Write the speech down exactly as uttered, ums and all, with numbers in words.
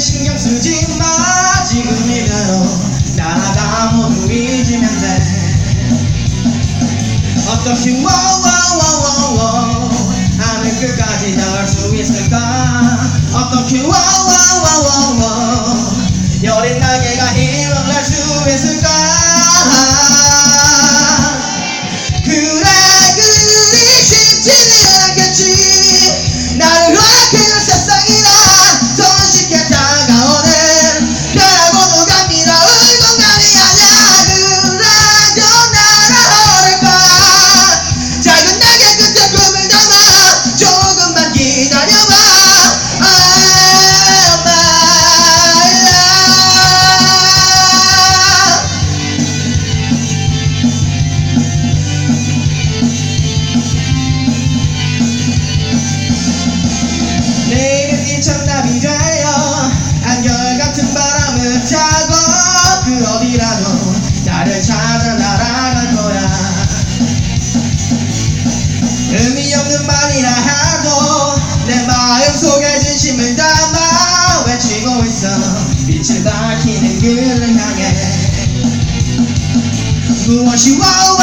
신경 쓰지 마. 지금 이대로 나가 모두 잊으면 돼. 어떻게 와와와와와 하늘 끝까지 닿을 수 있을까? 어떻게 와와와와와 여린 날개가 힘을 낼 수 있을까? 그래 그리 쉽지는 않겠지. 나를 허락해준 세상이라 손쉽게 다가오는 벼라고도 갑니다. 울공간이 아냐. 그래도 날아오를까. 작은 날개 끝에 꿈을 담아 조금만 기다려봐. 정답이 되어 안결같은 바람을 타고 그 어디라도 나를 찾아 날아갈 거야. 의미 없는 말이라 해도 내 마음속에 진심을 담아 외치고 있어. 빛을 밝히는 길을 향해 무엇이 와우